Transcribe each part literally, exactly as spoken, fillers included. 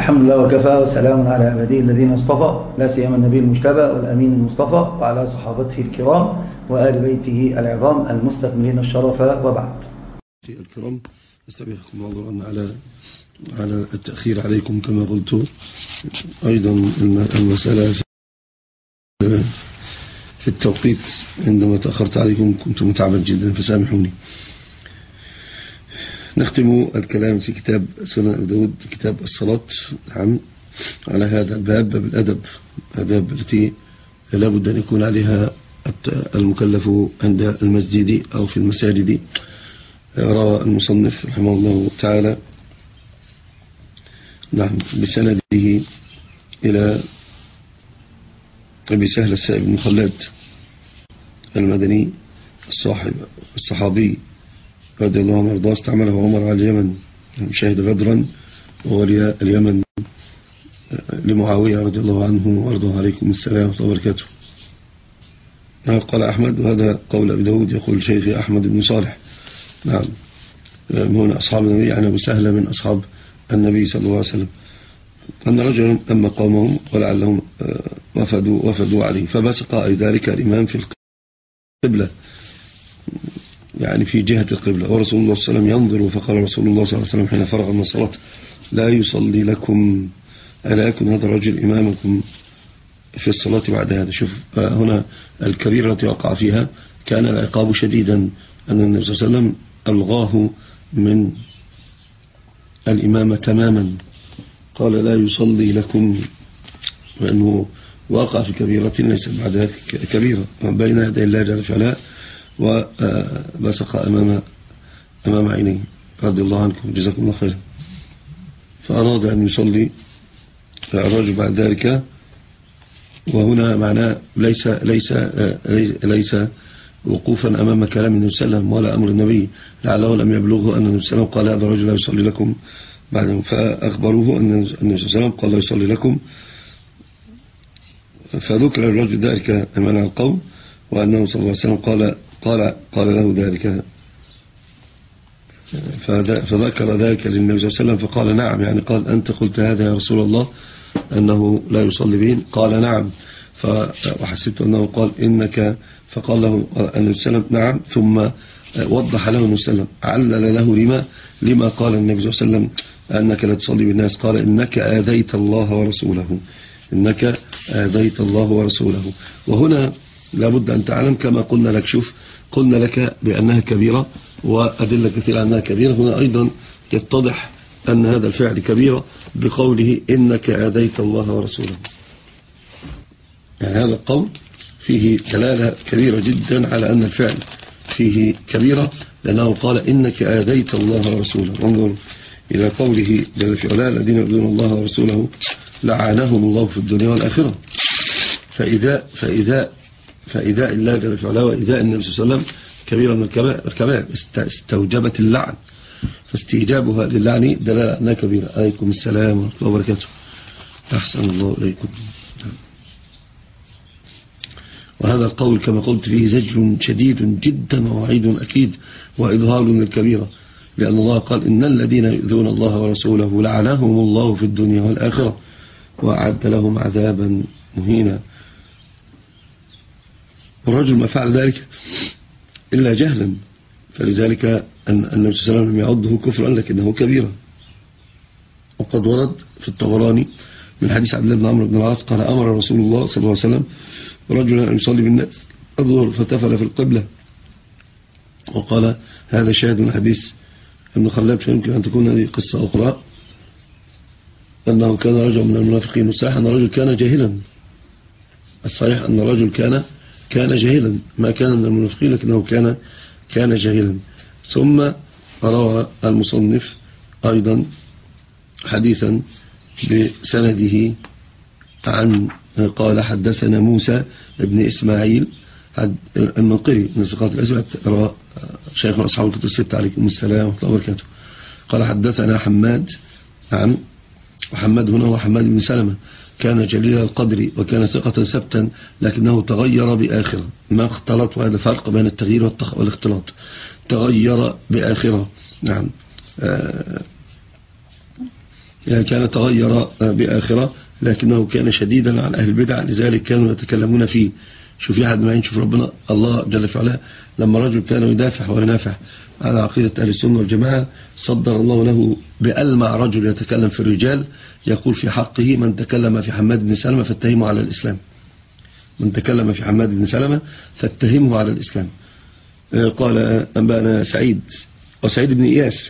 الحمد لله وكفى وسلام على عباده الذين اصطفى، لا سيما النبي المجتبى والأمين المصطفى وعلى صحابته الكرام وآل بيته العظام المستكملين الشرف، وبعد. الكرام، استبيحكم عذرا على على التأخير عليكم كما قلت. أيضا المسألة في التوقيت، عندما تأخرت عليكم كنت متعبا جدا فسامحوني. نختم الكلام في كتاب سنن أبي داود، كتاب الصلاة، عن على هذا الباب، باب الأدب، الآداب التي لا بد أن يكون عليها المكلف عند المسجد أو في المساجد. روى المصنف رحمه الله تعالى نعم بسنده إلى أبي سهل السائب بن خلاد المدني الصاحب الصحابي رضي الله عنه وارضاه، استعمله عمر على اليمن، شهد بدرا وولي اليمن لمعاوية رضي الله عنه وارضاه، عليكم السلام ورحمة الله وبركاته. قال أحمد، وهذا قول أبي داود، يقول شيخي أحمد بن صالح نعم من أصحاب النبي، عن أبو سهل من أصحاب النبي صلى الله عليه وسلم، أن رجلا أما قومهم ولعلهم وفدوا, وفدوا عليه فبسق أي ذلك الإمام في القبلة، يعني في جهة القبلة، ورسول الله صلى الله عليه وسلم ينظر، فقال رسول الله صلى الله عليه وسلم حين فرغ من الصلاة: لا يصلي لكم، ألا يكن هذا الرجل إمامكم في الصلاة بعد هذا. شوف هنا الكبيرة التي وقع فيها كان العقاب شديدا، أن النبي صلى الله عليه وسلم ألغاه من الإمامة تماما، قال لا يصلي لكم، وأنه واقع في كبيرة ليس بعد هذه كبيرة بين يدي الله جل وعلا، وبسق أمام أمام عينيه رضي الله عنكم جزاكم الله خيرا. فأراد أن يصلي الرجل بعد ذلك، وهنا معناه ليس ليس ليس وقوفا أمام كلام النبي صلى الله عليه وسلم ولا أمر النبي، لعله لم يبلغه أن النبي صلى الله عليه وسلم قال هذا الرجل لا يصلي لكم بعدهم، فأخبروه أن النبي صلى الله عليه وسلم قال لا يصلي لكم، فذكر الرجل ذلك أمام القوم، وأنه صلى الله عليه وسلم قال قال قال له ذلك، فذكر ذلك للنبي صلى الله عليه وسلم فقال نعم، يعني قال أنت قلت هذا يا رسول الله أنه لا يصلي بهم؟ قال نعم، وحسبت أنه قال إنك، فقال له النبي صلى الله عليه وسلم نعم، ثم وضح له النبي صلى الله عليه وسلم، علل له لما لما قال النبي صلى الله عليه وسلم أنك لا تصلي بالناس، قال إنك آذيت الله ورسوله، إنك آذيت الله ورسوله. وهنا لابد أن تعلم كما قلنا لك، شوف قلنا لك بأنها كبيرة وأدلة كثيرة أنها كبيرة، هنا أيضا يتضح أن هذا الفعل كبيرة بقوله إنك آذيت الله ورسوله، يعني هذا القول فيه دلالة كبيرة جدا على أن الفعل فيه كبيرة، لأنه قال إنك آذيت الله ورسوله. انظر إلى قوله جل في علاه: الذين يؤذون الله ورسوله لعنهم الله في الدنيا والآخرة. فإذا فإذا فإذا الله جل في علاه وإذا النبي صلى الله عليه وسلم كبيرة من الكبائر، استوجبت اللعن، فاستيجابها للعن دلالة أنها كبيرة. عليكم السلام ورحمة الله وبركاته. أحسن الله إليكم. وهذا القول كما قلت فيه زجر شديد جدا ووعيد أكيد وإظهار للكبيرة، لأن الله قال إن الذين يؤذون الله ورسوله لعنهم الله في الدنيا والآخرة وأعد لهم عذابا مهينا. الرجل ما فعل ذلك إلا جهلا، فلذلك أن النبي صلى الله عليه وسلم يعده كفرا لكنه كبيرة. وقد ورد في الطبراني من حديث عبد الله بن عمرو بن العاص قال: أمر رسول الله صلى الله عليه وسلم رجلا أن يصلي بالناس الظهر فتفل في القبلة، وقال هذا شاهد من حديث ابن خلاد، فيمكن أن تكون هذه قصة أخرى، أنه كان رجل من المنافقين، والصحيح أن الرجل كان جاهلا، الصحيح أن الرجل كان كان جاهلا، ما كان من المنافقين لكنه كان كان جاهلا. ثم روى المصنف أيضا حديثا بسنده عن قال حدثنا موسى بن إسماعيل المنقري من ثقات الأزواج، روى شيخ أصحاب الكتب الستة عليكم السلام ورحمة الله وبركاته. قال حدثنا حماد عن، وحماد هنا هو حماد بن سلمة، كان جليل القدر وكان ثقة ثبتا، لكنه تغير بآخرة، ما اختلط، وهذا فرق بين التغيير والاختلاط، تغير بآخرة. نعم آه يعني كان تغير بآخرة، لكنه كان شديدا على أهل البدع، لذلك كانوا يتكلمون فيه. شوف يا حد ما ينشوف ربنا الله جل في علاه لما رجل كان يدافع وينافع على عقيدة أهل السنة والجماعة، صدر الله له بألمع رجل يتكلم في الرجال، يقول في حقه: من تكلم في حماد بن سلمة فاتهمه على الإسلام. من تكلم في حماد بن سلمة فاتهمه على الإسلام. قال أنبأنا سعيد وسعيد بن إياس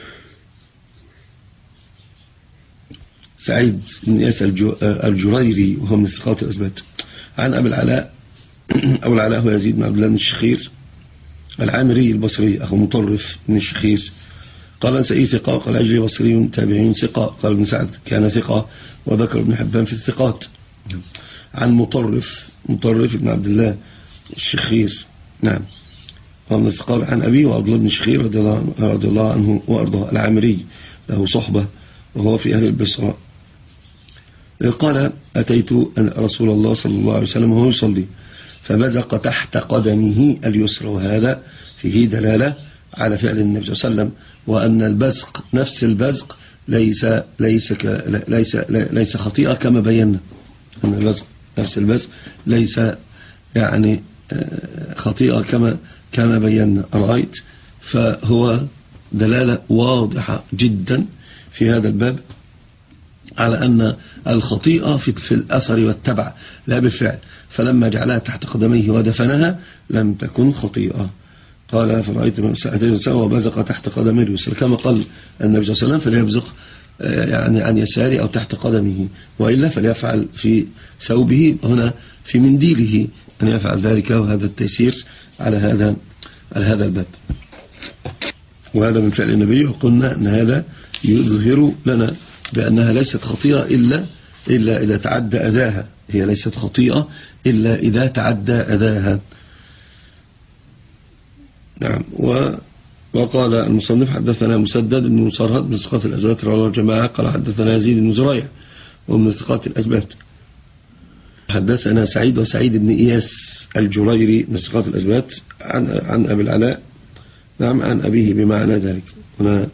سعيد بن إياس الجريري، وهو من الثقات الأثبات، عن أبي العلاء أبو العلاء هو يزيد بن عبد الله بن الشخير العامري البصري أخو مطرف بن الشخير، قال سعيد ثقة، قال أجري بصري تابعين ثقة، قال ابن سعد كان ثقة، وذكر ابن حبان في الثقات. عن مطرف مطرف بن عبد الله الشخير، نعم، ومن الثقات، عن أبي وعبد الله بن الشخير رضي الله عنه وأرضاه العامري، له صحبة وهو في أهل البصرة. قال: أتيت رسول الله صلى الله عليه وسلم وهو يصلي فبزق تحت قدمه اليسرى، وهذا فيه دلالة على فعل النبي صلى الله عليه وسلم، وأن البزق نفس البزق ليس ليس ليس ليس خطيئة كما بينا. أن البزق نفس البزق ليس يعني خطيئة كما كما بينا. رأيت؟ فهو دلالة واضحة جدا في هذا الباب على أن الخطيئة في الأثر والتبع لا بالفعل، فلما جعلها تحت قدميه ودفنها لم تكن خطيئة. قال: فرأيت من ساعتين سوا وبزق تحت قدمه اليسرى، كما قال النبي صلى الله عليه وسلم: فليبزق يعني عن يساره أو تحت قدمه، وإلا فليفعل في ثوبه، هنا في منديله أن يفعل ذلك، وهذا التيسير على هذا على هذا الباب. وهذا من فعل النبي، وقلنا أن هذا يظهر لنا بأنها ليست خطيئة إلا إلا إذا تعدى أذاها. هي ليست خطيئة إلا إذا تعدى أذاها. نعم. وقال المصنف: حدثنا مسدد بن مصرهد من ثقات الأثبات رواه الجماعة، قال حدثنا يزيد بن زريع ومن ثقات الأثبات. حدثنا سعيد وسعيد بن إياس الجريري من ثقات الأثبات عن عن أبي العلاء، نعم، عن أبيه بمعنى ذلك هنا،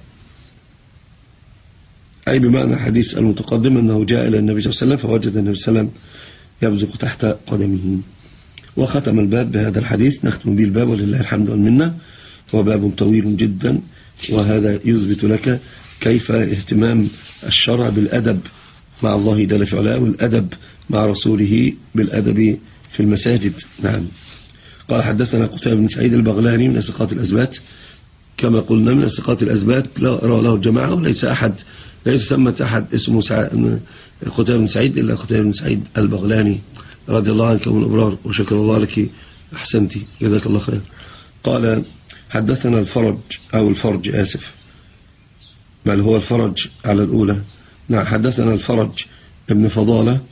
أي بمعنى الحديث المتقدم أنه جاء إلى النبي صلى الله عليه وسلم فوجد النبي صلى الله عليه وسلم يبزق تحت قدمه. وختم الباب بهذا الحديث، نختم به الباب ولله الحمد والمنة. هو باب طويل جدا، وهذا يثبت لك كيف اهتمام الشرع بالأدب مع الله جل في علاه، والأدب مع رسوله بالأدب في المساجد. نعم. قال: حدثنا قتيبة بن سعيد البغلاني من ثقات الأثبات، كما قلنا من ثقات الأثبات رواه له الجماعة، وليس أحد ليس ثمة أحد اسمه قتيبة بن سعيد إلا قتيبة بن سعيد البغلاني رضي الله عنك من الأبرار، وشكر الله لك، أحسنتي، جزاك الله خير. قال: حدثنا الفرج أو الفرج آسف بل هو الفرج على الأولى. نعم. حدثنا الفرج ابن فضالة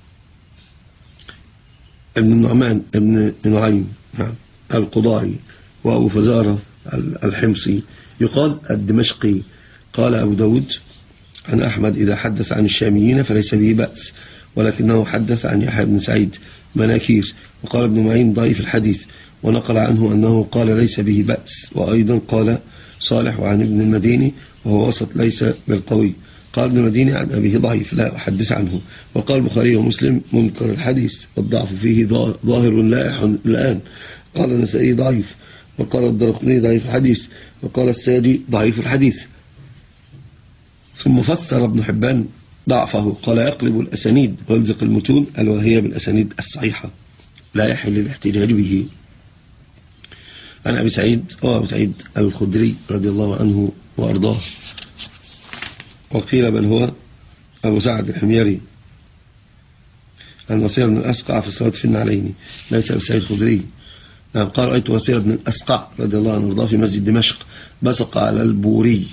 ابن النعمان ابن نعيم، نعم، القضاعي، وأبو فزارة الحمصي، يقال الدمشقي. قال أبو داود عن أحمد: إذا حدث عن الشاميين فليس به بأس، ولكنه حدث عن يحيى بن سعيد مناكير. وقال ابن معين ضعيف الحديث، ونقل عنه أنه قال ليس به بأس. وأيضا قال صالح عن ابن المديني وهو وسط ليس بالقوي. قال ابن المديني عن أبيه ضعيف لا أحدث عنه. وقال البخاري ومسلم منكر الحديث والضعف فيه ظاهر لائح الآن. قال النسائي ضعيف، وقال الدرقطني ضعيف الحديث، وقال الساجي ضعيف الحديث. ثم فسر ابن حبان ضعفه، قال: يقلب الأسانيد ويلزق المتون الواهية بالأسانيد الصحيحة، لا يحل الاحتجاج به. عن أبي سعيد أو أبي سعيد الخدري رضي الله عنه وأرضاه، وقيل بل هو أبو سعد الحميري، عن وسير بن الأسقع في الصلاة في النعلين، ليس أبو سعيد الخدري. نعم. قال: رأيت وسير بن الأسقع رضي الله عنه وأرضاه في مسجد دمشق بصق على البوري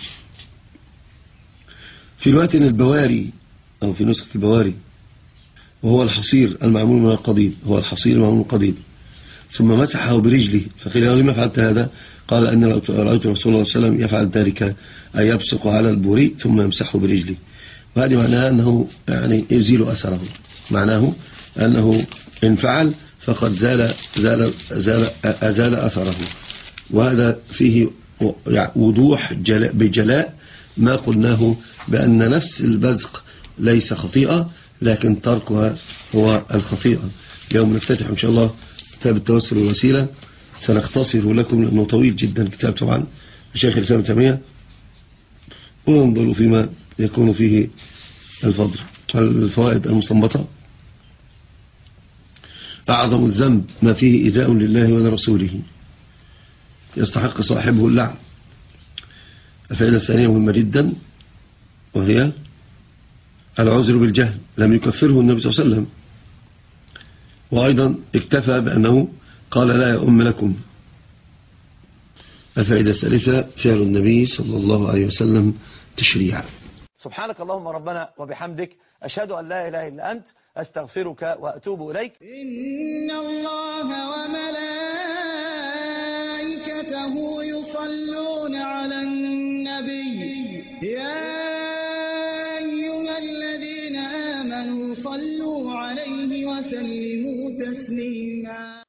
في الوقت البواري أو في نسخة البواري، وهو الحصير المعمول من القضيب، هو الحصير المعمول من القضيب، ثم مسحه برجله. فقيل له: لما فعلت هذا؟ قال: أن رأيت رسول الله صلى الله عليه وسلم يفعل ذلك، أي يبصق على البوري ثم يمسحه برجله. وهذه معناها أنه يعني يزيل أثره، معناه أنه إن فعل فقد زال زال زال أزال أثره. وهذا فيه وضوح جلاء بجلاء ما قلناه بأن نفس البزق ليس خطيئة، لكن تركها هو الخطيئة. يوم نفتتح إن شاء الله كتاب التوسل والوسيلة، سنختصر لكم لأنه طويل جدا كتاب طبعا الشيخ الإسلام ابن تيمية، وانظروا فيما يكون فيه الفضل. الفوائد المستنبطة: أعظم الذنب ما فيه إيذاء لله ولرسوله يستحق صاحبه اللعن. الفائدة الثانية مهمة جدا، وهي العذر بالجهل، لم يكفره النبي صلى الله عليه وسلم، وأيضا اكتفى بأنه قال لا يؤم لكم. الفائدة الثالثة فعل النبي صلى الله عليه وسلم تشريعا. سبحانك اللهم ربنا وبحمدك، أشهد أن لا إله إلا أنت، أستغفرك وأتوب إليك. إن الله وملائكته يصلون على النبي، يا أيها الذين آمنوا صلوا عليه وسلموا تسليما.